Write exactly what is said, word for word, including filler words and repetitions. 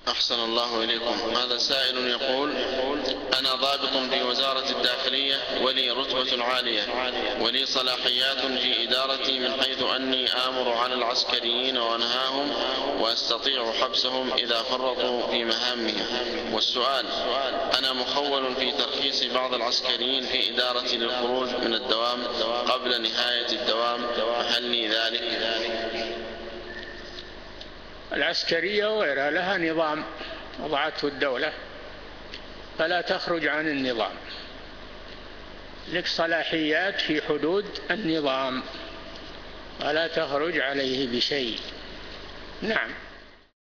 أحسن الله إليكم. هذا سائل يقول: أنا ضابط في وزارة الداخلية ولي رتبة عالية ولي صلاحيات في إدارتي، من حيث أني آمر على العسكريين وأنهاهم وأستطيع حبسهم إذا فرطوا في مهامهم. والسؤال: أنا مخول في ترخيص بعض العسكريين في إدارتي للخروج من الدوام قبل نهاية الدوام، فهل لي ذلك؟ العسكرية وغيرها لها نظام وضعته الدولة، فلا تخرج عن النظام، لك صلاحيات في حدود النظام ولا تخرج عليه بشيء. نعم.